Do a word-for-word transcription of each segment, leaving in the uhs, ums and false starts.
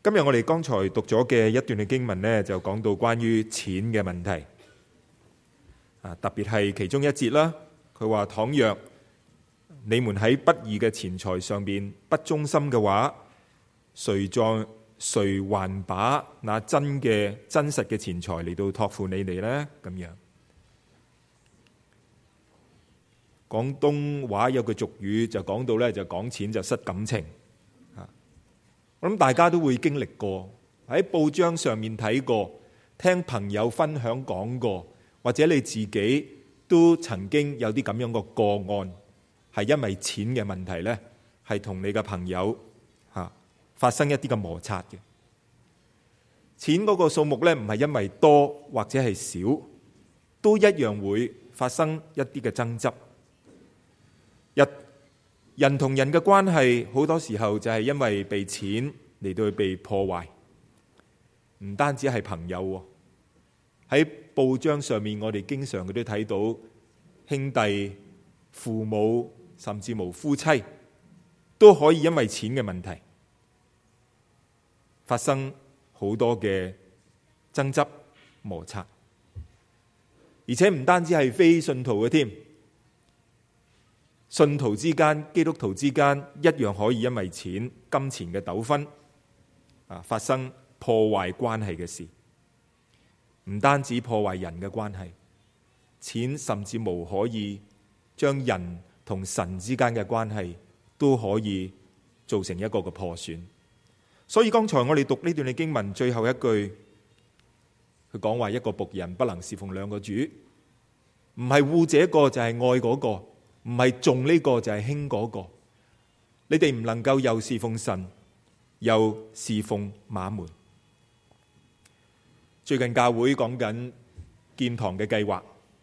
今日我哋剛才讀咗嘅一段嘅經文呢，就講到關於錢嘅問題啊，特別係其中一節啦。佢話：倘若你們喺不義嘅錢財上邊不忠心嘅話，誰在誰還把那真嘅真實嘅錢財嚟到託付你哋呢？咁樣，廣東話有句俗語就講到咧，就講錢就失感情。我諗大家都會經歷過，喺報章上面睇過，聽朋友分享講過，或者你自己都曾經有啲咁樣嘅個案，係因為錢嘅問題呢，係同你嘅朋友吓發生一啲嘅摩擦嘅。錢嗰個數目呢，唔係因為多或者係少，都一樣會發生一啲嘅爭執。一人同人嘅關係好多時候就係因為被錢嚟到去被破壞，唔單止係朋友，喺報章上面我哋經常都睇到兄弟、父母甚至無夫妻都可以因為錢嘅問題發生好多嘅爭執摩擦，而且唔單止係非信徒嘅添。信徒之間、基督徒之間一樣可以因為錢、金錢嘅糾紛啊，發生破壞關係嘅事。唔單止破壞人嘅關係，錢甚至無可以將人同神之間嘅關係都可以造成一個嘅破損。所以剛才我哋讀呢段嘅經文最後一句，佢講話一個僕人不能侍奉兩個主，唔係惡這個就係愛嗰個。唔係重呢個就係輕嗰個，你哋唔能夠又侍奉神又侍奉馬門。最近教會講緊建堂嘅計劃，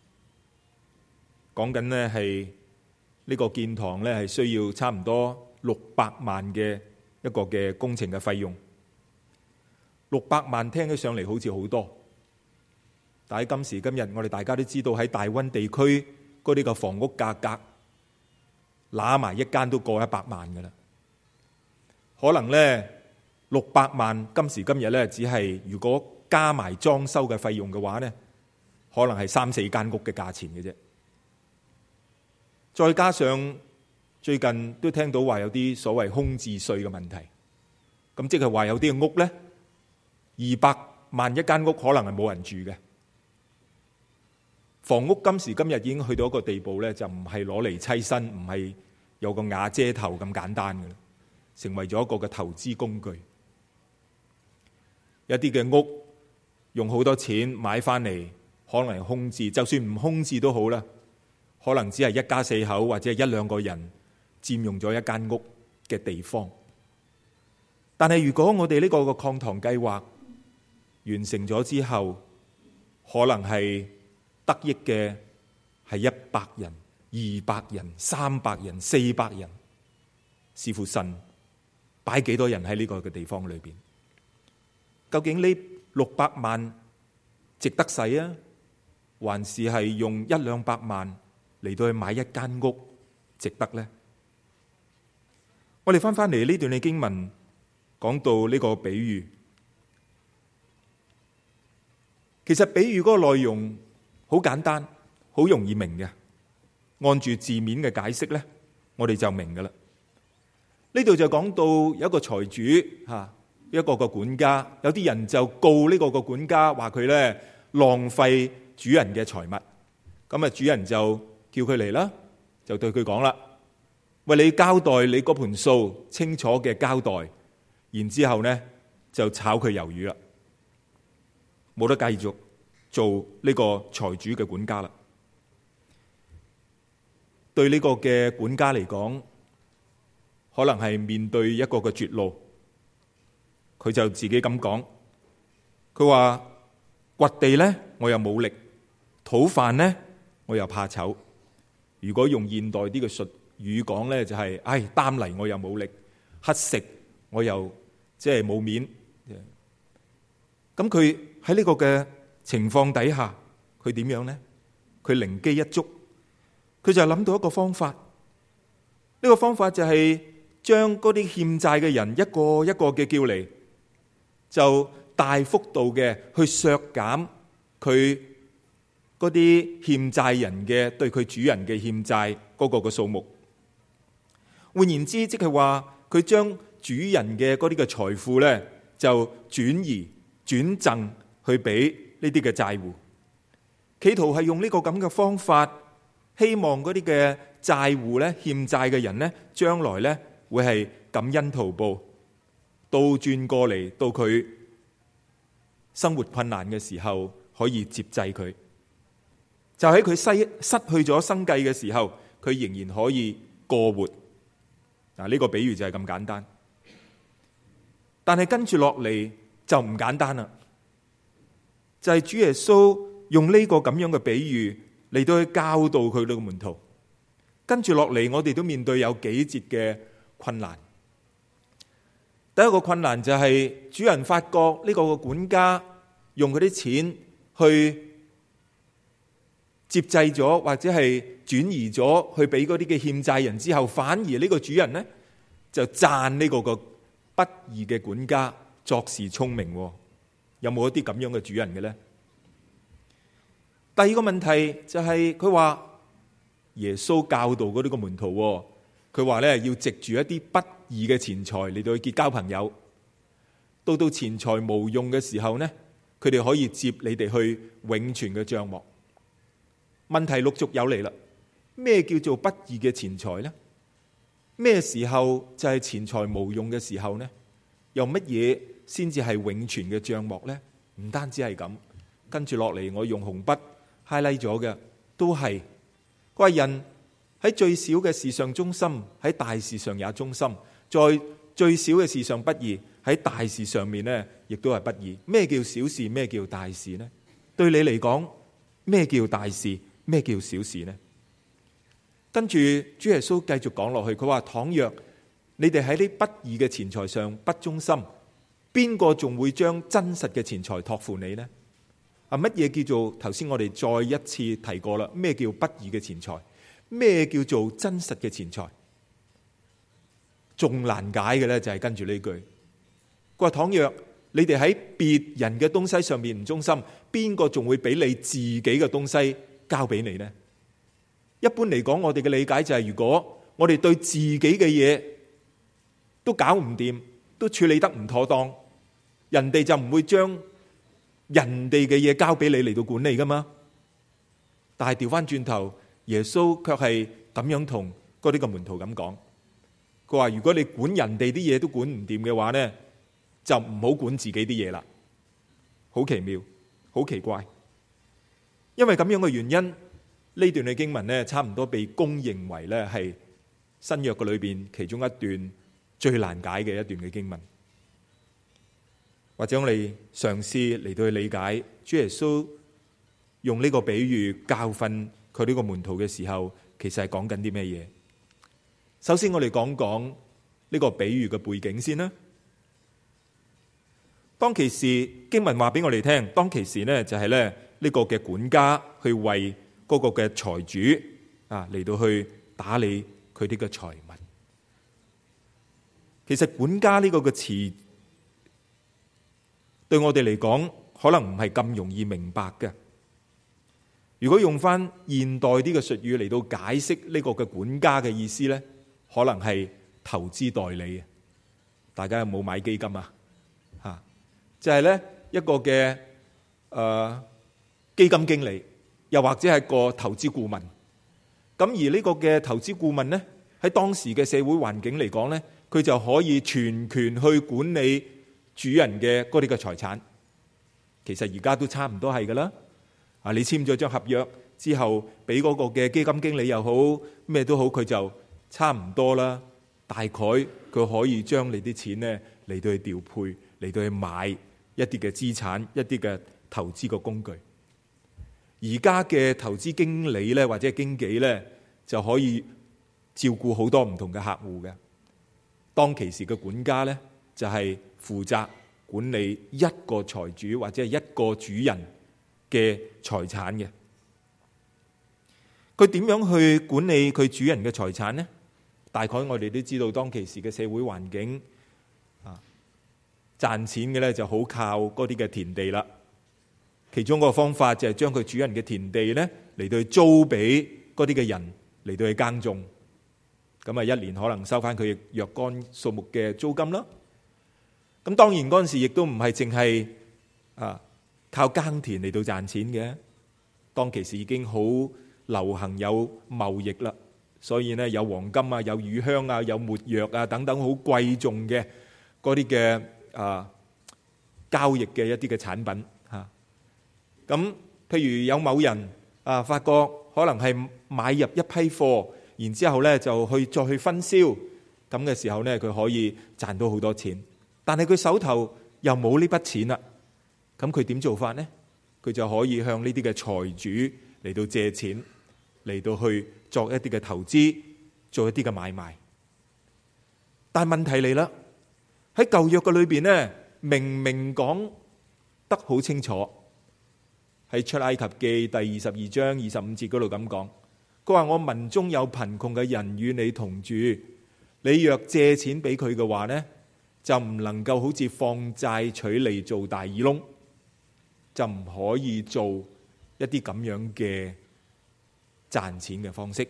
講緊呢係呢個建堂呢係需要差唔多六百萬嘅一個嘅工程嘅費用。六百萬聽起上嚟好似好多，但係今時今日我哋大家都知道喺大溫地區嗰啲嘅房屋價格，揦埋一間都過一百萬噶啦。可能呢六百萬今時今日呢，只係如果加埋裝修嘅費用嘅話呢，可能係三四間屋嘅價錢嘅啫。再加上最近都聽到話有啲所謂空置稅嘅問題，咁即係話有啲嘅屋呢，二百萬一間屋可能係冇人住嘅。房屋今時今日已經去到一個地步咧，就唔係攞嚟棲身，唔係有個瓦遮頭咁簡單嘅，成為咗一個嘅投資工具。一啲嘅屋用好多錢買翻嚟，可能係空置，就算唔空置都好啦，可能只係一家四口或者係一兩個人佔用咗一間屋嘅地方。但係如果我哋呢個嘅擴堂計劃完成咗之後，可能係得益嘅係一百人、二百人、三百人、四百人，視乎神擺幾多人喺呢個嘅地方裏邊。究竟呢六百萬值得使啊，還是係用一兩百萬嚟到去買一間屋值得呢？我哋翻翻嚟呢段嘅經文，講到呢個比喻，其實比喻嗰個內容好簡單，好容易明嘅。按住字面嘅解釋呢，我哋就明噶啦。呢度就講到有一個財主吓，一個個管家，有啲人就告呢個個管家，話佢呢浪費主人嘅財物。咁啊，主人就叫佢嚟啦，就對佢講啦：喂，你交代你嗰盤數，清楚嘅交代，然之後呢就炒佢魷魚啦，冇得繼續做呢個財主嘅管家啦。對呢個嘅管家嚟講，可能係面對一個嘅絕路，佢就自己咁講，佢話掘地呢我又冇力，討飯呢我又怕醜。如果用現代啲嘅術語講呢，就係、是、唉，擔泥我又冇力，乞食我又即係冇面。咁佢喺呢個嘅情況底下，佢點樣呢？佢靈機一觸，佢就諗到一個方法。呢、這個方法就係將嗰啲欠債嘅人一個一個嘅叫嚟， 就大幅度嘅去削減佢嗰啲欠債人嘅對佢主人嘅欠債嗰個嘅數目。換言之，即係話佢將主人嘅嗰啲嘅財富咧，就轉移轉贈去俾呢啲嘅債戶，企圖係用呢個咁嘅方法，希望嗰啲嘅債戶咧，欠債嘅人咧，將來咧會係感恩圖報，倒轉過嚟到佢生活困難嘅時候可以接濟佢，就喺佢失失去咗生計嘅時候，佢仍然可以過活。嗱，呢個比喻就係咁簡單，但係跟住落嚟就唔簡單啦。就係主耶穌用呢個咁樣嘅比喻嚟到去教導佢呢個門徒。跟住落嚟，我哋都面對有幾節嘅困難。第一個困難就係主人發覺呢個管家用佢啲錢去接濟咗，或者係轉移咗去俾嗰啲嘅欠債人之後，反而呢個主人呢，就讚呢個個不義嘅管家作事聰明。有冇一啲咁樣嘅主人嘅呢？第二個問題就係佢話耶穌教導嗰啲個門徒，佢話咧要藉住一啲不義嘅錢財嚟到去結交朋友，到到錢財無用嘅時候呢，佢哋可以接你哋去永存嘅帳幕。問題陸續有嚟啦，咩叫做不義嘅錢財呢？咩時候就係錢財無用嘅時候呢？又乜嘢先至係永存嘅帳幕呢？唔單止係咁，跟住落嚟我用紅筆 highlight 咗嘅都係，佢話人喺最小嘅事上忠心，喺大事上也忠心；在最小嘅事上不義，喺大事上面呢亦都係不義。咩叫小事？咩叫大事呢？對你嚟講，咩叫大事？咩叫小事呢？跟住主耶穌繼續講落去，佢話倘若你哋喺啲不義嘅錢財上不忠心，邊個仲會將真實嘅錢財託付你呢？啊，乜嘢叫做頭先我哋再一次提過啦？咩叫不義嘅錢財？咩叫做真實嘅錢財？仲難解嘅咧，就係跟住呢句，佢話倘若你哋喺別人嘅東西上面唔忠心，邊個仲會俾你自己嘅東西交俾你呢？一般嚟講，我哋嘅理解就係，如果我哋對自己嘅嘢都搞唔掂，都處理得唔妥當，人哋就唔會將人哋嘅嘢交俾你嚟到管理噶嘛。但係調翻轉頭，耶穌卻係咁樣同嗰啲個門徒咁講，佢話如果你管人哋啲嘢都管唔掂嘅話呢，就唔好管自己啲嘢啦。好奇妙，好奇怪，因為咁樣嘅原因，呢段嘅經文呢，差唔多被公認為呢係新約嘅裏邊其中一段最難解嘅一段嘅經文。或者我哋嘗試嚟到去理解主耶穌用呢個比喻教訓佢呢個門徒嘅時候，其實係講緊啲咩嘢？首先我哋講講呢個比喻嘅背景先啦。當其時經文話俾我哋聽，當其時呢就係咧呢個嘅管家去為嗰個嘅財主啊嚟到去打理佢啲嘅財物。其實管家呢個嘅詞對我哋嚟講可能唔係咁容易明白嘅。如果用翻現代啲嘅術語嚟到解釋呢個嘅管家嘅意思呢，可能係投資代理。大家有冇買基金啊？吓，就係呢一個嘅誒、呃、基金經理，又或者係個投資顧問。咁而呢個嘅投資顧問呢，喺當時嘅社會環境嚟講呢，佢就可以全權去管理主人嘅嗰啲嘅財產。其實而家都差唔多係噶啦。啊，你簽咗張合約之後，俾嗰個嘅基金經理又好，咩都好，佢就差唔多啦。大概佢可以將你啲錢呢嚟到去調配，嚟到去買一啲嘅資產，一啲嘅投資嘅工具。而家嘅投資經理咧，或者係經紀咧，就可以照顧好多唔同嘅客戶嘅。當其時嘅管家咧，就係負責管理一個財主或者係一個主人嘅財產嘅。佢點樣去管理佢主人嘅財產呢？大概我哋都知道當其時嘅社會環境啊， 賺錢嘅咧就好靠嗰啲嘅田地啦。其中一個方法就係將佢主人嘅田地咧嚟到去租俾嗰啲嘅人嚟到去耕種，咁啊一年可能收翻佢若干數目嘅租金啦。咁當然嗰陣時亦都唔係淨係啊靠耕田嚟到賺錢嘅，當其時已經好流行有貿易啦，所以呢有黃金啊、有乳香啊、有沒藥啊等等好貴重嘅嗰啲嘅啊交易嘅一啲嘅產品嚇。咁譬如有某人啊發覺可能係買入一批貨，然之後呢就去再去分銷，咁嘅時候呢佢可以賺到好多錢，但係佢手頭又冇呢筆錢啦，咁佢點做法呢？佢就可以向呢啲嘅財主嚟到借錢，嚟到去作一啲嘅投資，做一啲嘅買賣。但係問題嚟啦，喺舊約嘅裏邊呢，明明講得好清楚，喺出埃及記第二十二章二十五節嗰度咁講，佢話我民中有貧窮嘅人與你同住，你若借錢俾佢嘅話呢，就唔能夠好似放債取利做大耳窿，就唔可以做一啲咁樣嘅賺錢嘅方式。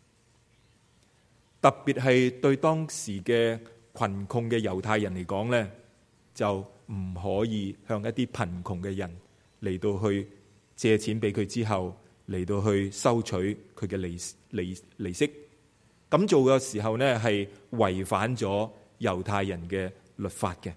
特別係對當時嘅貧窮嘅猶太人嚟講呢，就唔可以向一啲貧窮嘅人嚟到去借錢俾佢之後嚟到去收取佢嘅利利利息。咁做嘅時候呢，係違反咗猶太人嘅律法嘅。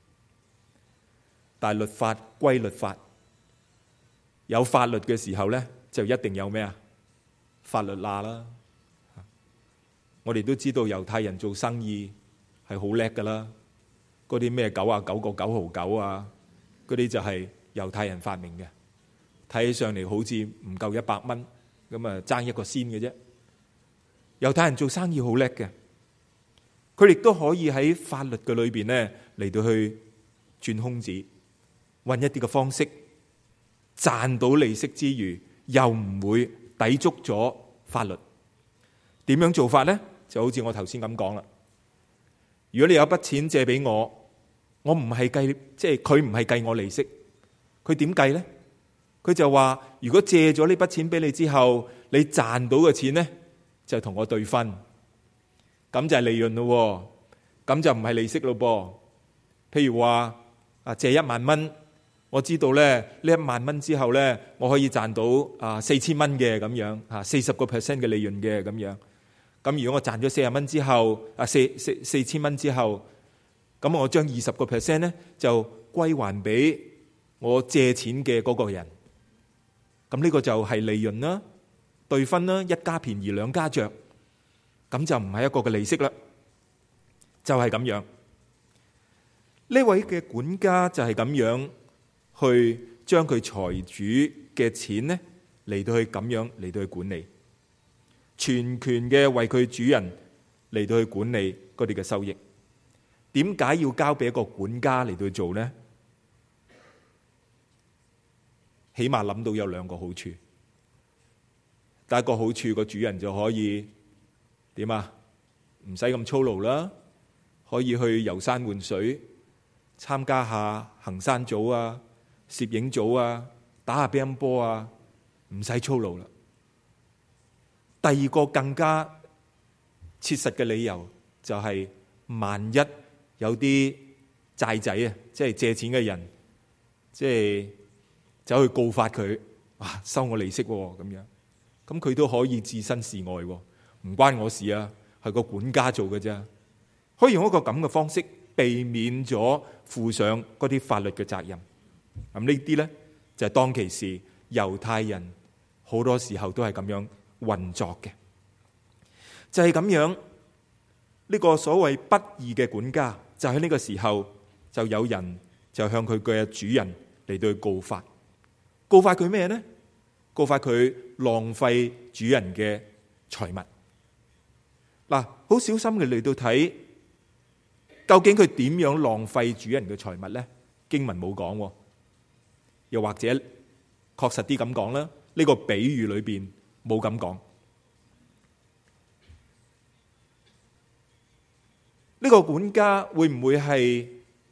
但係律法歸律法，有法律嘅時候呢，就一定有咩啊？法律罅啦。我哋都知道猶太人做生意係好叻噶啦，嗰啲咩九啊九個九毫九啊，嗰啲就係猶太人發明嘅，睇起上嚟好似唔夠一百蚊，咁啊爭一個仙嘅啫。猶太人做生意好叻嘅，佢亦都可以喺法律嘅裏邊呢嚟到去鑽空子，揾一啲嘅方式賺到利息之餘，又唔會抵觸咗法律。點樣做法呢？就好似我頭先咁講啦。如果你有一筆錢借俾我，我唔係計，即係佢唔係計我利息，佢點計呢？佢就話如果借咗呢筆錢俾你之後，你賺到嘅錢呢，就同我對分，咁就係利潤咯，咁就唔係利息咯噃。譬如話啊，借一萬蚊，我知道咧呢一萬蚊之後咧，我可以賺到啊四千蚊嘅咁樣，啊四十個 percent 嘅利潤嘅咁樣。咁如果我賺咗四十蚊之後，啊四四四千蚊之後，咁我將二十個 percent 咧就歸還俾我借錢嘅嗰個人。咁呢個就係利潤啦，對分啦，一家便宜兩家着，咁就唔係一個嘅利息啦，就係咁樣。呢位嘅管家就係咁樣去將佢財主嘅錢呢嚟到去咁樣嚟到去管理，全權嘅為佢主人嚟到去管理嗰啲嘅收益。點解要交俾一個管家嚟到去做呢？起碼諗到有兩個好處。第一個好處，個主人就可以點啊？唔使咁操勞啦，可以去遊山玩水，參加下行山組啊、攝影組啊、打下乒乓波啊，唔使操勞啦。第二個更加切實嘅理由就係，萬一有啲債仔啊，即係借錢嘅人，即係走去告發佢，哇，收我利息咁樣，咁佢都可以置身事外，唔關我事啊，係個管家做嘅啫，可以用一個咁嘅方式避免咗負上嗰啲法律嘅責任。咁呢啲呢，就係當其時猶太人好多時候都係咁樣運作嘅，就係咁樣。呢個所謂不義嘅管家，就喺呢個時候就有人就向佢嘅主人嚟到去告發，告發佢咩呢？告發佢浪費主人嘅財物。嗱，好小心嘅嚟到睇，究竟佢點樣浪費主人嘅財物呢？經文冇講，又或者確實啲咁講啦，呢個比喻裏邊冇咁講。呢個管家會唔會係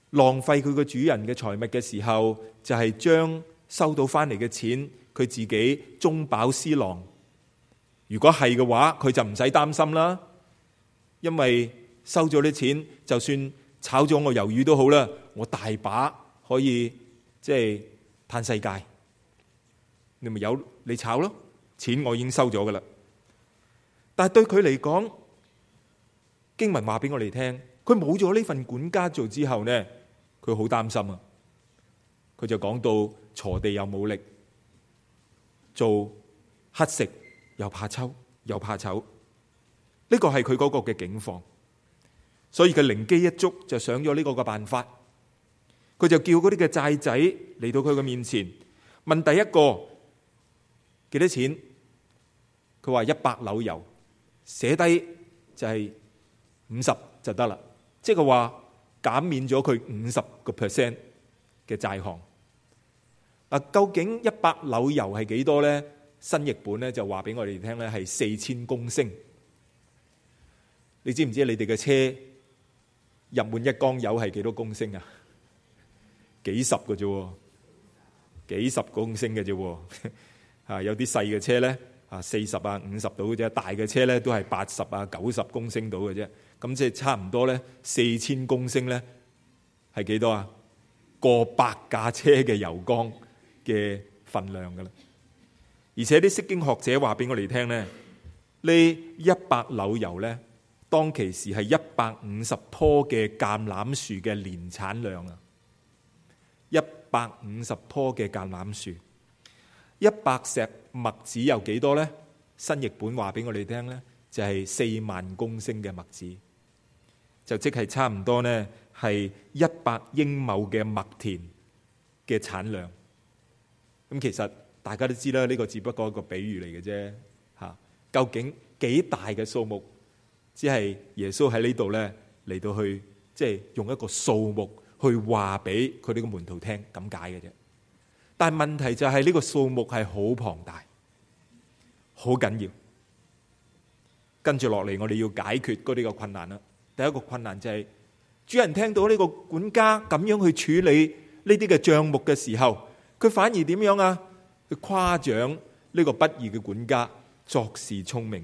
浪費佢個主人嘅財物嘅時候，就係將收到翻嚟嘅錢，佢自己中飽私囊。如果係嘅話，佢就唔使擔心啦，因為收咗啲錢，就算炒咗我魷魚都好啦，我大把可以即係嘆世界。你咪有你炒咯，錢我已經收咗噶啦。但係對佢嚟講，經文話俾我哋聽，佢冇咗呢份管家做之後呢，佢好擔心啊。佢就講到鋤地又冇力，做乞食又怕醜又怕醜，呢個係佢嗰個嘅境況。所以佢靈機一觸，就想咗呢個嘅辦法。佢就叫嗰啲嘅債仔嚟到佢嘅面前，問第一個幾多錢？佢話一百簍油，寫低就係五十就得啦。即係話減免咗佢五十個 percent 嘅債項。嗱，究竟一百簍油係幾多咧？新譯本咧就話俾我哋聽咧係四千公升。你知唔知你哋嘅車入滿一缸油係幾多公升啊？幾十個啫，幾十公升嘅啫。啊，有啲細嘅車咧啊，四十啊、五十到嘅啫；大嘅車咧都係八十啊、九十公升到嘅啫。咁即係差唔多咧，四千公升咧係幾多啊？過百架車嘅油缸嘅份量噶啦。而且啲釋經學者話俾我哋聽咧，呢一百簍油咧，當其時係一百五十棵嘅橄欖樹嘅年產量啊！一百五十棵嘅橄欖樹，一百石麥子有幾多呢？新譯本話俾我哋聽呢，就係四萬公升嘅麥子，就即係差唔多呢，係一百英畝嘅麥田嘅產量。咁其實大家都知啦，呢個只不過一個比喻嚟嘅啫。吓，究竟幾大嘅數目？只係耶穌喺呢度咧嚟到去，即係用一個數目去話俾佢哋個門徒聽咁解嘅啫。但係問題就係呢個數目係好龐大，好緊要。跟住落嚟，我哋要解決嗰啲個困難啦。第一個困難就係主人聽到呢個管家咁樣去處理呢啲嘅賬目嘅時候，佢反而點樣啊？佢誇獎呢個不義嘅管家作事聰明。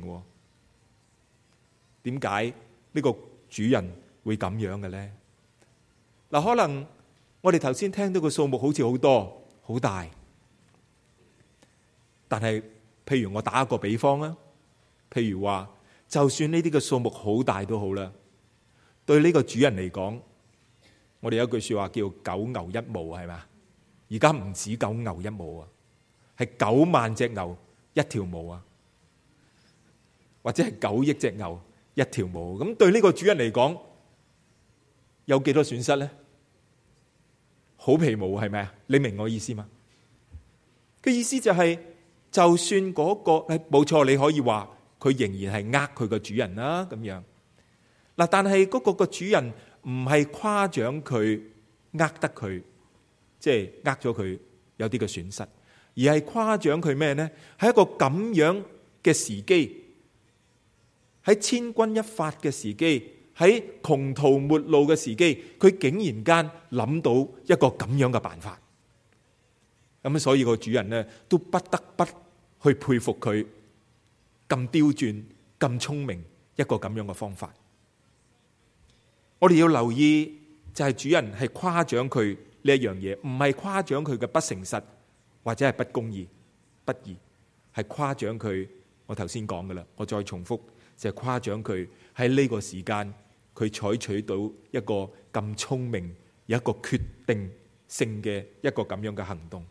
點解呢個主人會咁樣嘅咧？嗱，可能我哋頭先聽到個數目好似好多好大，但係譬如我打一個比方啦，譬如話就算呢啲嘅數目好大都好啦，對呢個主人嚟講，我哋有一句說話叫九牛一毛，係嘛？而家唔止九牛一毛啊，係九萬隻牛一條毛啊，或者係九億隻牛一條毛。咁對呢個主人嚟講，有幾多損失咧？好皮毛，係咪啊？你明我意思嗎？嘅意思就係，就算嗰個誒冇錯，你可以話佢仍然係呃佢個主人啦，咁樣嗱。但係嗰個個主人唔係誇獎佢呃得佢，即係呃咗佢有啲嘅損失，而係誇獎佢咩呢？係一個咁樣嘅時機，喺千鈞一髮嘅時機，喺窮途末路嘅時機，佢竟然間諗到一個咁樣嘅辦法。咁所以個主人呢都不得不去佩服佢咁刁鑽、咁聰明一個咁樣嘅方法。我哋要留意，就係主人係誇獎佢呢一樣嘢，唔係誇獎佢嘅不誠實或者係不公義、不義，係誇獎佢。我頭先講㗎喇，我再重複，就係誇獎佢喺呢個時間，佢採取到一個咁聰明、有一個決定性嘅一個咁樣嘅行動。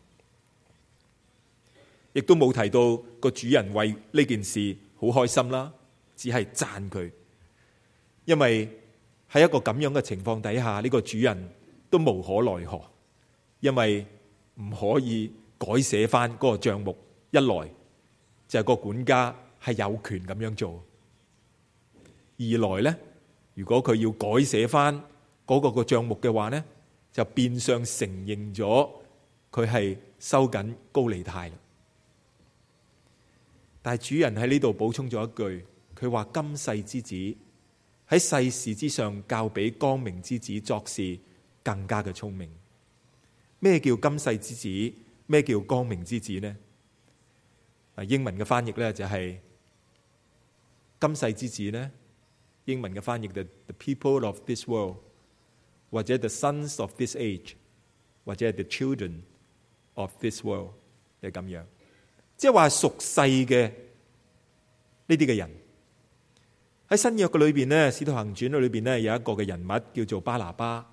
亦都冇提到個主人為呢件事好開心啦，只係讚佢，因為喺一個咁樣嘅情況底下，呢個主人都無可奈何，因為唔可以改寫翻嗰個賬目。一來就係個管家係有權咁樣做，二來呢，如果佢要改寫翻嗰個個賬目嘅話呢，就變相承認咗佢係收緊高利貸。但係主人喺呢度補充咗一句，佢話今世之子喺世事之上，較比光明之子作事更加嘅聰明。咩叫今世之子？咩叫光明之子呢？英文嘅翻譯呢就係今世之子呢，英文嘅翻譯就 the people of this world， 或者 the sons of this age， 或者 the children of this world， 係咁樣，即係話屬世嘅呢啲嘅人。喺新約嘅裏邊呢，使徒行傳裏邊呢，有一個嘅人物叫做巴拿巴。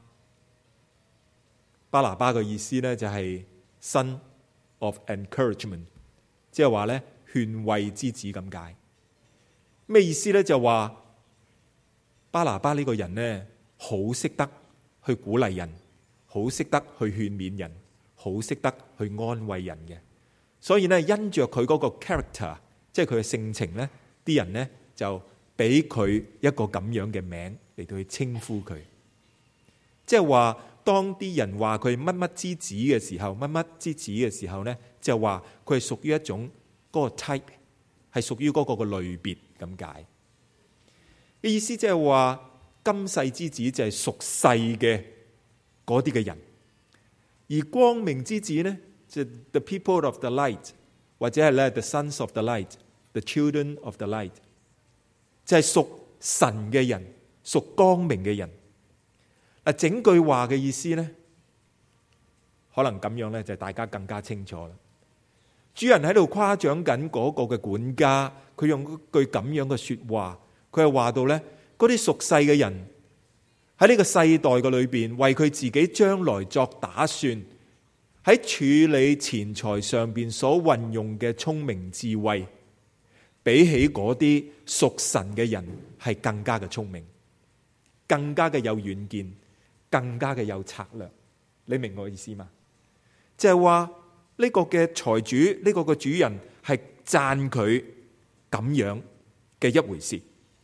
巴拿巴嘅意思呢，就係 son of encouragement， 即係話咧勸慰之子咁解。咩意思呢？就話巴拿巴呢個人呢，好識得去鼓勵人，好識得去勸勉人，好識得去安慰人嘅。所以呢，因着佢嗰個 character， 即係佢嘅性情呢，啲人呢就俾佢一個咁樣嘅名嚟到去稱呼佢。即係話當啲人話佢乜乜之子嘅時候，乜乜之子嘅時候呢，就話佢係屬於一種嗰個 type， 係屬於嗰個嘅類別咁解。嘅意思即係話今世之子就係屬世嘅嗰啲嘅人，而光明之子呢，就 the people of the light， 或者係咧 the sons of the light，the children of the light， 就係屬神嘅人，屬光明嘅人。嗱，整句話嘅意思呢，可能咁樣咧，就大家更加清楚啦。主人喺度誇獎緊嗰個嘅管家，佢用句咁樣嘅說話，佢係話到咧，嗰啲屬世嘅人喺呢個世代嘅裏邊，為佢自己將來作打算，喺處理錢財上邊所運用嘅聰明智慧，比起嗰啲屬神嘅人係更加嘅聰明，更加嘅有遠見，更加嘅有策略。你明我意思嘛？即係話呢個嘅財主，呢個嘅主人係讚佢咁樣嘅一回事。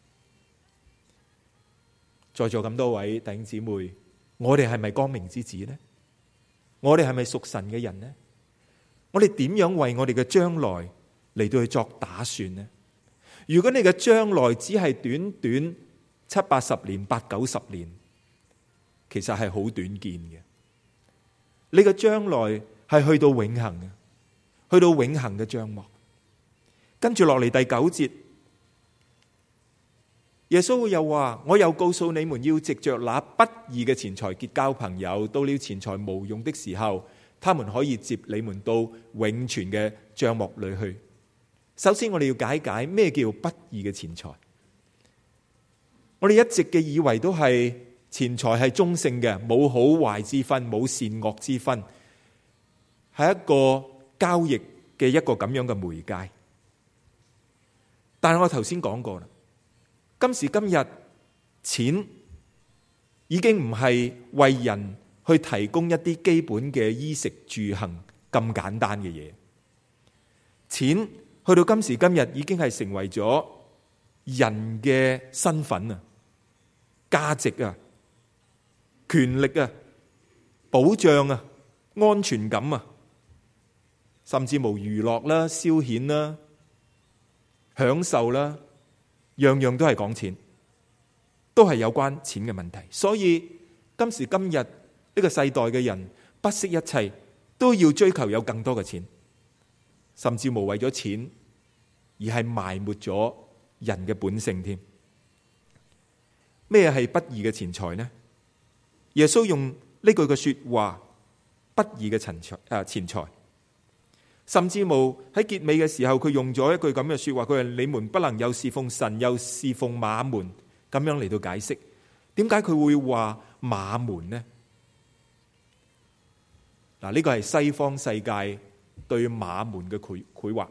在座咁多位弟兄姊妹，我哋係咪光明之子呢？我哋係咪屬神嘅人呢？我哋點樣為我哋嘅將來嚟到去作打算呢？如果你嘅將來只係短短七八十年、八九十年，其實係好短見嘅。你嘅將來係去到永恆嘅，去到永恆嘅帳幕。跟住落嚟第九節，耶穌又話：我又告訴你們，要藉着那不義嘅錢財結交朋友，到了錢財無用的時候，他們可以接你們到永存嘅帳幕裏去。首先我哋要解解咩叫不義嘅錢財。我哋一直嘅以為都係錢財係中性嘅，冇好壞之分，冇善惡之分，係一個交易嘅一個咁樣嘅媒介。但係我頭先講過啦，今時今日錢已經唔係為人去提供一啲基本嘅衣食住行咁簡單嘅嘢。錢去到今時今日已經係成為咗人嘅身份啊、價值啊、權力啊、保障啊、安全感啊，甚至無娛樂啦、消遣啦、享受啦，樣樣都係講錢，都係有關錢嘅問題。所以今時今日呢個世代嘅人不惜一切都要追求有更多嘅錢，甚至無為咗錢而係埋沒咗人嘅本性添。咩係不義嘅錢財呢？耶穌用呢句嘅說話，不義嘅錢財啊，錢財，甚至無喺結尾嘅時候，佢用咗一句咁嘅說話，佢話你們不能又侍奉神又侍奉馬門，咁樣嚟到解釋點解佢會話馬門呢？嗱，呢個係西方世界對馬門嘅繪繪畫。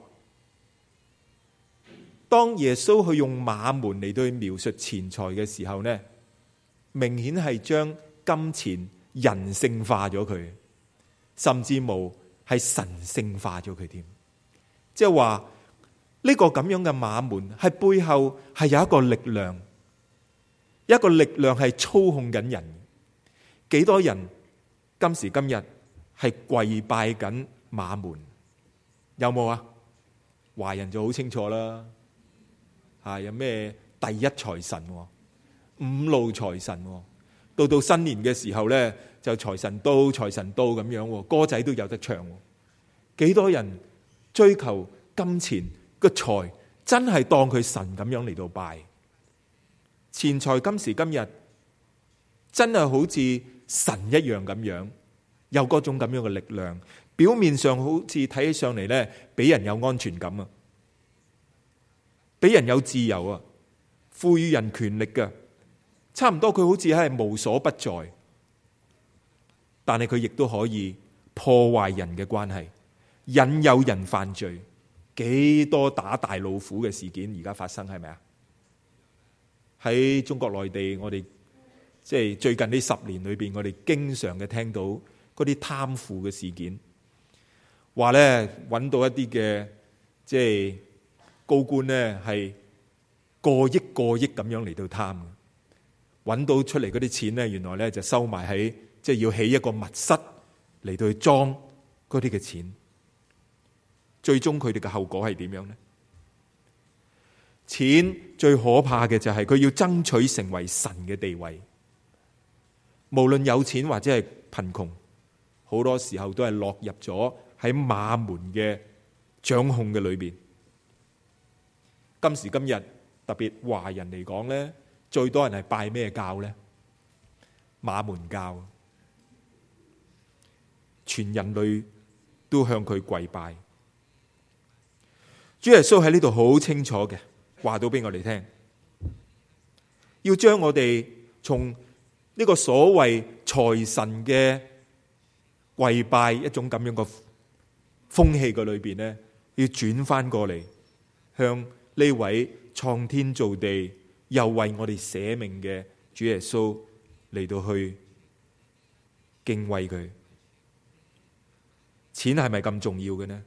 當耶穌去用馬門嚟到去描述錢財嘅時候呢，明顯係將金錢人性化咗佢，甚至無係神聖化咗佢添。即係話呢個咁樣嘅馬門係背後係有一個力量，一個力量係操控緊人。幾多人今時今日係跪拜緊馬門？有冇啊？華人就好清楚啦。啊！有咩第一財神、五路財神，到到新年嘅時候咧， 就財神到財神到咁樣，歌仔都有得唱。幾多人追求金錢個財，真係當佢神咁樣嚟到拜。錢財今時今日真係好似神一樣咁樣，有嗰種咁樣嘅力量。表面上好似睇起上嚟咧，俾人有安全感啊，俾人有自由啊，賦予人權力嘅，差唔多佢好似係無所不在。但係佢亦都可以破壞人嘅關係，引誘人犯罪。幾多打大老虎嘅事件而家發生，係咪啊？喺中國內地，我哋即係最近呢十年裏邊，我哋經常嘅聽到嗰啲貪腐嘅事件，話咧揾到一啲嘅即係高官咧係過億過億咁樣嚟到貪，揾到出嚟嗰啲錢咧，原來咧就收埋喺即係要起一個密室嚟到去裝嗰啲嘅錢。最終佢哋嘅後果係點樣呢？錢最可怕嘅就係佢要爭取成為神嘅地位，無論有錢或者係貧窮，好多時候都係落入咗喺馬門嘅掌控嘅裏邊。今時今日特別華人嚟講咧，最多人係拜咩教咧？馬門教，全人類都向佢跪拜。主耶穌喺呢度好清楚嘅話到俾我哋聽，要將我哋從呢個所謂財神嘅跪拜一種咁樣嘅風氣嘅裏邊咧，要轉翻過嚟，向呢位創天造地又為我哋捨命嘅主耶穌嚟到去敬畏佢。錢係咪咁重要嘅呢？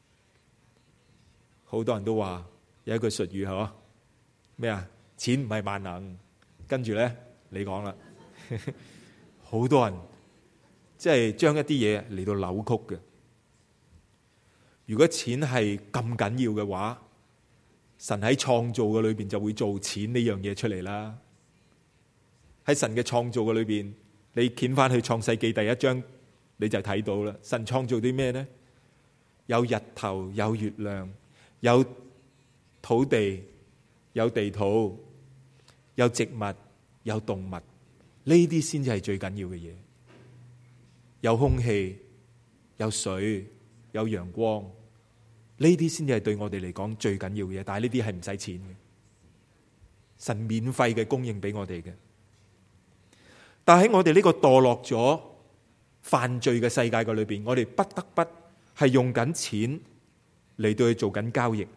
好多人都話有一句術語係咩啊？錢唔係萬能。跟住咧，你講啦，好多人即係將一啲嘢嚟到扭曲嘅。如果錢係咁緊要嘅話，神喺創造嘅裏邊就會做錢呢樣嘢出嚟啦。喺神嘅創造嘅裏邊，你掀翻去創世記第一章，你就睇到啦。神創造啲咩呢？有日頭，有月亮，有土地，有地土，有植物，有動物，呢啲先至係最緊要嘅嘢。有空氣，有水，有陽光，呢啲先至係對我哋嚟講最緊要嘅嘢。但係呢啲係唔使錢嘅，神免費嘅供應俾我哋嘅。但係喺我哋呢個墮落咗犯罪嘅世界嘅裏邊，我哋不得不係用緊錢嚟到去做緊交易。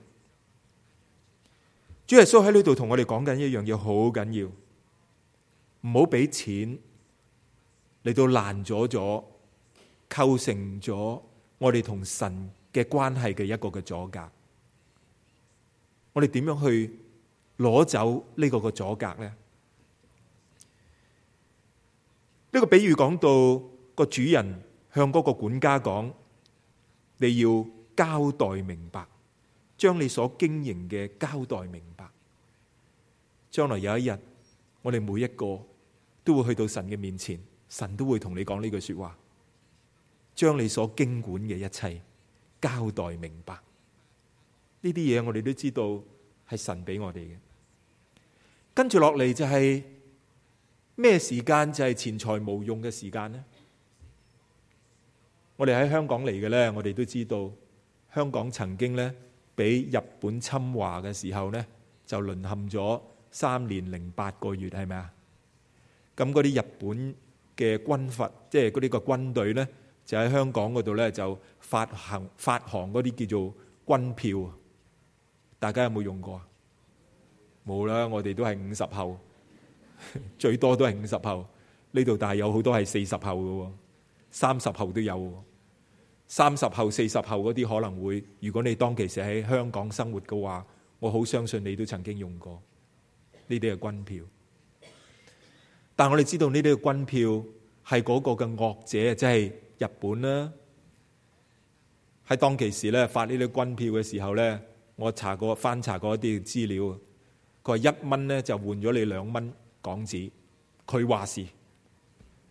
主耶穌喺呢度同我哋講緊一樣嘢好緊要，唔好俾錢嚟到攔阻咗，構成咗我哋同神嘅關係嘅一個嘅阻隔。我哋點樣去攞走呢個嘅阻隔呢？呢個比喻講到個主人向嗰個管家講，你要交代明白，將你所經營嘅交代明白。將來有一日，我哋每一個都會去到神嘅面前，神都會同你講呢句說話，將你所經管嘅一切交代明白。呢啲嘢我哋都知道係神俾我哋嘅。跟住落嚟就係咩時間？就係錢財無用嘅時間呢？我哋喺香港嚟嘅咧，我哋都知道香港曾經咧俾日本侵華嘅時候咧，就淪陷咗三年零八個月，係咪啊？咁嗰啲日本嘅軍閥，即係嗰啲個軍隊咧，就喺香港嗰度咧就發行發行嗰啲叫做軍票。大家有冇用過啊？冇啦，我哋都係五十後，最多都係五十後。呢度但係有好多係四十後嘅，三十後都有。三十後、四十後嗰啲可能會，如果你當其時喺香港生活嘅話，我好相信你都曾經用過呢啲嘅軍票。但我哋知道呢啲嘅軍票係嗰個嘅惡者，即係日本啦。喺當其時咧發呢啲軍票嘅時候咧，我查過翻查過一啲資料，佢話一蚊咧就換咗你兩蚊港紙，佢話事。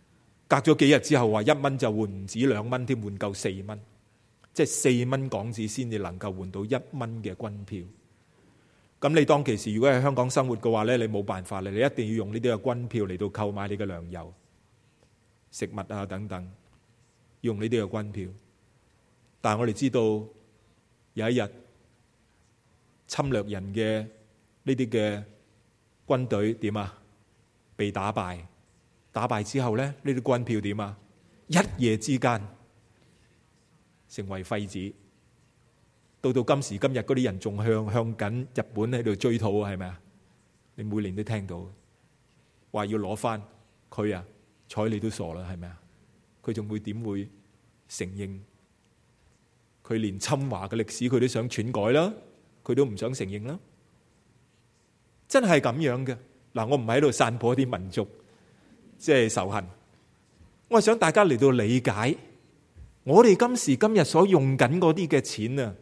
隔咗幾日之後話一蚊就換唔止兩蚊添，換夠四蚊，即係四蚊港紙先至能夠換到一蚊嘅軍票。咁你當其時如果喺香港生活嘅話咧，你冇辦法咧，你一定要用呢啲嘅軍票嚟到購買你嘅糧油、食物啊等等，用呢啲嘅軍票。但係我哋知道有一日侵略人嘅呢啲嘅軍隊點啊？被打敗，打敗之後咧，呢啲軍票點啊？一夜之間成為廢紙。到到今時今日，嗰啲人仲向向緊日本喺度追討，係咪啊？你每年都聽到話要攞翻佢啊，睬你都傻啦，係咪啊？佢仲會點會承認？佢連侵華嘅歷史佢都想篡改啦，佢都唔想承認啦。真係咁樣嘅嗱，我唔係喺度散播一啲民族即係仇恨，我係想大家嚟到理解，我哋今時今日所用緊嗰啲嘅錢啊，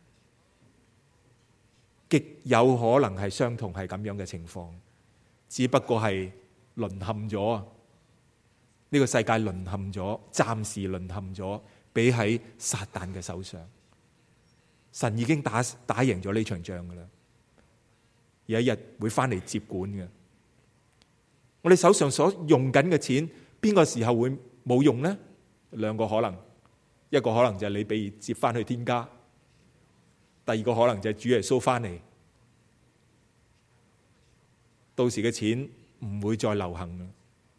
極有可能係相同係咁樣嘅情況，只不過係淪陷咗啊！呢個世界淪陷咗，暫時淪陷咗，俾喺撒旦嘅手上。神已經打打贏咗呢場仗噶啦，有一日會翻嚟接管嘅。我哋手上所用緊嘅錢，邊個時候會冇用呢？兩個可能，一個可能就係你被接翻去天家。第二個可能就係主耶穌翻嚟，到時嘅錢唔會再流行啦。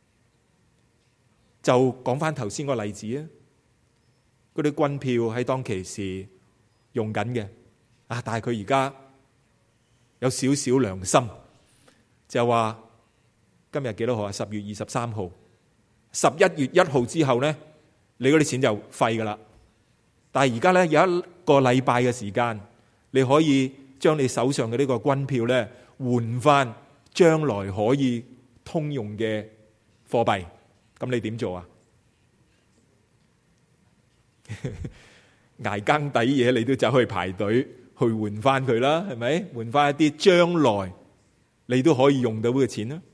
就講翻頭先個例子啊，嗰啲軍票喺當其時用緊嘅啊，但係佢而家有少少良心，就話今日幾多號啊？十月二十三號，十一月一號之後呢，你嗰啲錢就廢噶啦。但係而家呢，有一個禮拜嘅時間。你可以將你手上嘅呢個軍票咧換翻將來可以通用嘅貨幣，咁你點做啊？捱更抵嘢，你都走去排隊去換翻佢啦，係咪？換翻一啲將來你都可以用到嘅錢啦。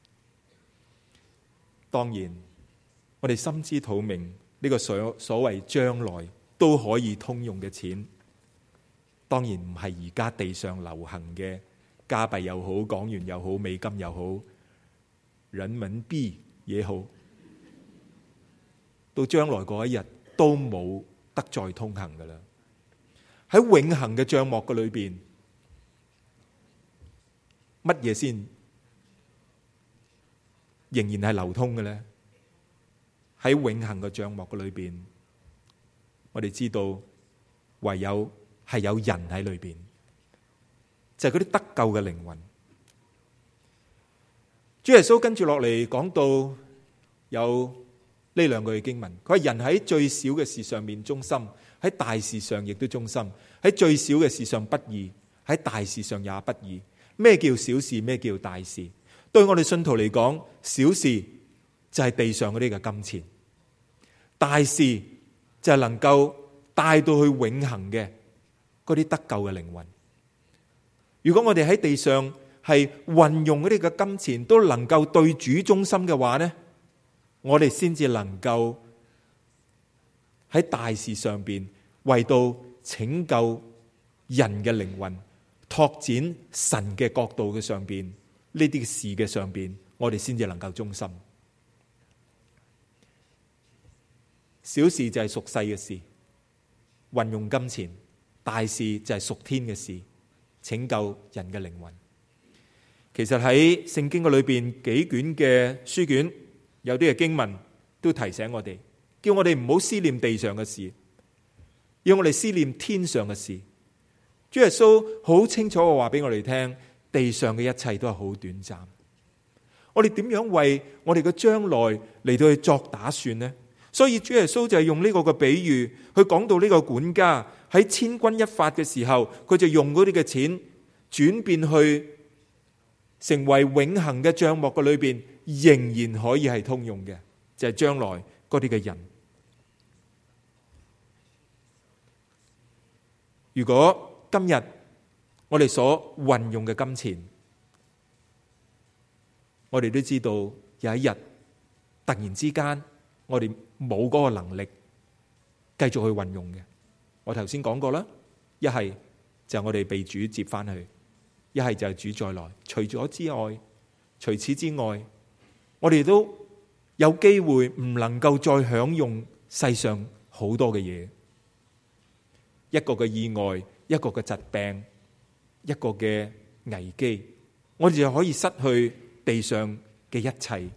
當然，我哋心知肚明呢個所所謂將來都可以通用嘅錢。當然唔係而家地上流行嘅加幣又好、港元又好、美金又好、人民幣也好，到將來嗰一日都冇得再通行噶啦。喺永恆嘅帳幕嘅裏邊，乜嘢先仍然係流通嘅呢？喺永恆嘅帳幕嘅裏邊，我哋知道唯有係有人喺裏邊，就係嗰啲得救嘅靈魂。主耶穌跟住落嚟講到有呢兩句經文，佢話人喺最小嘅事上面忠心，喺大事上亦都忠心；喺最小嘅事上不義，喺大事上也不義。咩叫小事？咩叫大事？對我哋信徒嚟講，小事就係地上嗰啲嘅金錢，大事就係能夠帶到去永恆嘅嗰啲得救嘅靈魂。如果我哋喺地上係運用嗰啲嘅金錢都能夠對主忠心嘅話呢，我哋先至能夠喺大事上邊為到拯救人嘅靈魂、拓展神嘅國度嘅上邊呢啲事嘅上邊，我哋先至能夠忠心。小事就係屬世嘅事，運用金錢；大事就係屬天嘅事，拯救人嘅靈魂。其實喺聖經嘅裏邊幾卷嘅書卷，有啲嘅經文都提醒我哋，叫我哋唔好思念地上嘅事，要我哋思念天上嘅事。主耶穌好清楚嘅話俾我哋聽，地上嘅一切都係好短暫。我哋點樣為我哋嘅將來嚟到去作打算呢？所以主耶穌就係用呢個嘅比喻去講到呢個管家喺千鈞一髮嘅時候，佢就用嗰啲嘅錢轉變去成為永恆嘅帳幕嘅裏邊，仍然可以係通用嘅，就係將來嗰啲嘅人。如果今日我哋所運用嘅金錢，我哋都知道有一日突然之間我哋冇嗰個能力繼續去運用嘅。我頭先講過啦，一係就我哋被主接翻去，一係就係主再來。除咗之外，除此之外，我哋都有機會唔能夠再享用世上好多嘅嘢。一個嘅意外，一個嘅疾病，一個嘅危機，我哋就可以失去地上嘅一切。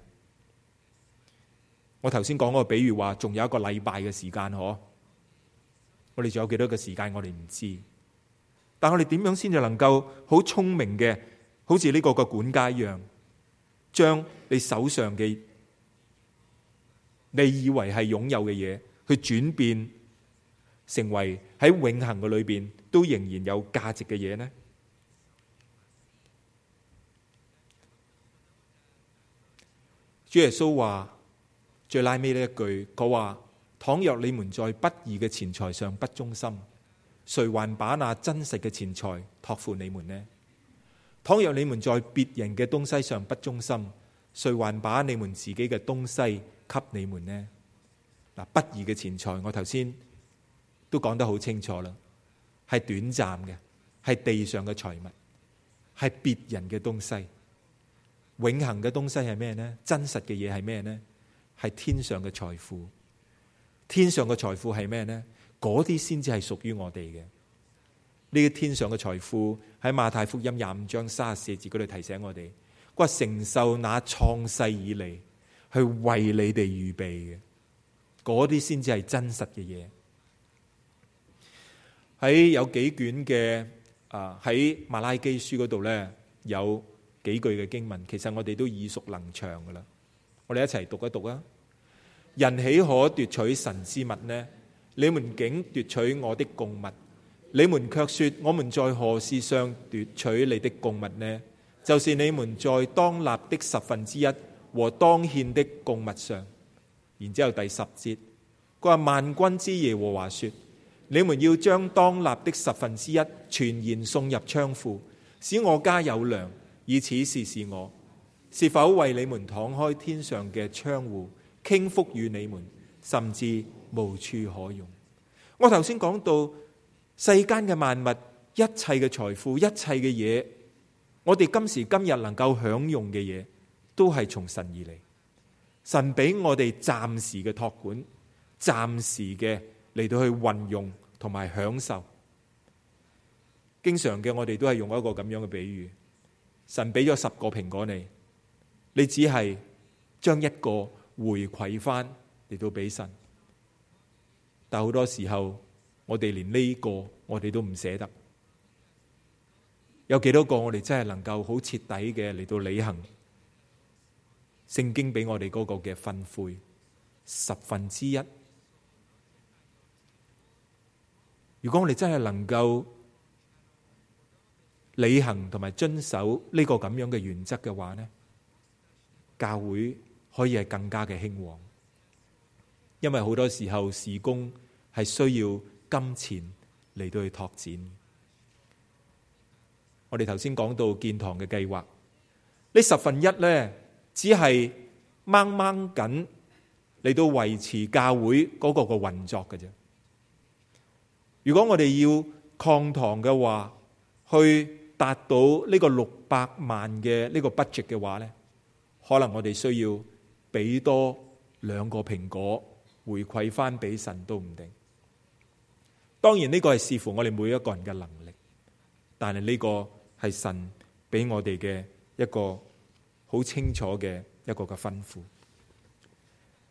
我頭先講嗰個比喻話，仲有一個禮拜嘅時間，嗬？我哋仲有幾多個時間，我哋唔知。但我哋點樣先至能夠好聰明嘅，好似呢個個管家一樣，將你手上嘅你以為係擁有嘅嘢，去轉變成為喺永恆嘅裏邊都仍然有價值嘅嘢呢？主耶穌話最拉尾呢一句，佢話：倘若你們在不義嘅錢財上不忠心，誰還把那真實嘅錢財託付你們呢？倘若你們在別人嘅東西上不忠心，誰還把你們自己嘅東西給你們呢？嗱，不義嘅錢財，我頭先都講得好清楚啦，係短暫嘅，係地上嘅財物，係別人嘅東西。永恆嘅東西係咩呢？真實嘅嘢係咩呢？係天上嘅財富。天上嘅財富係咩呢？嗰啲先至係屬於我哋嘅。呢啲天上嘅財富喺馬太福音廿五章三十四節嗰度提醒我哋，佢話承受那創世以嚟去為你哋預備嘅，嗰啲先至係真實嘅嘢。喺有幾卷嘅啊喺馬拉基書嗰度呢，有幾句嘅經文，其實我哋都耳熟能詳噶啦。我哋一齊讀一讀啊！人豈可奪取神之物呢？你們竟奪取我的供物，你們卻說我們在何事上奪取你的供物呢？就是你們在當納的十分之一和當獻的供物上。然之後第十節，佢話萬軍之耶和華說：你們要將當納的十分之一全然送入倉庫，使我家有糧，以此試試我是否為你們敞開天上嘅窗戶，傾福與你們，甚至無處可用。我頭先講到世間嘅萬物，一切嘅財富，一切嘅嘢，我哋今時今日能夠享用嘅嘢，都係從神而嚟。神俾我哋暫時嘅託管，暫時嘅嚟到去運用同埋享受。經常嘅我哋都係用一個咁樣嘅比喻，神俾咗十個蘋果你，你只係將一個回饋翻嚟到俾神。但好多時候我哋連呢個我哋都唔捨得。有幾多個我哋真係能夠好徹底嘅嚟到履行聖經俾我哋嗰個嘅訓誨，十分之一？如果我哋真係能夠履行同埋遵守呢個咁樣嘅原則嘅話呢，教會可以係更加嘅興旺。因為好多時候事工係需要金錢嚟到去拓展。我哋頭先講到建堂嘅計劃，呢十分一呢，只係掹掹緊嚟到維持教會嗰個個運作嘅啫。如果我哋要擴堂嘅話，去達到呢個六百萬嘅呢個 budget 嘅話呢，可能我哋需要俾多兩個蘋果回饋翻俾神都唔定。當然呢個係視乎我哋每一個人嘅能力，但係呢個係神俾我哋嘅一個好清楚嘅一個嘅吩咐。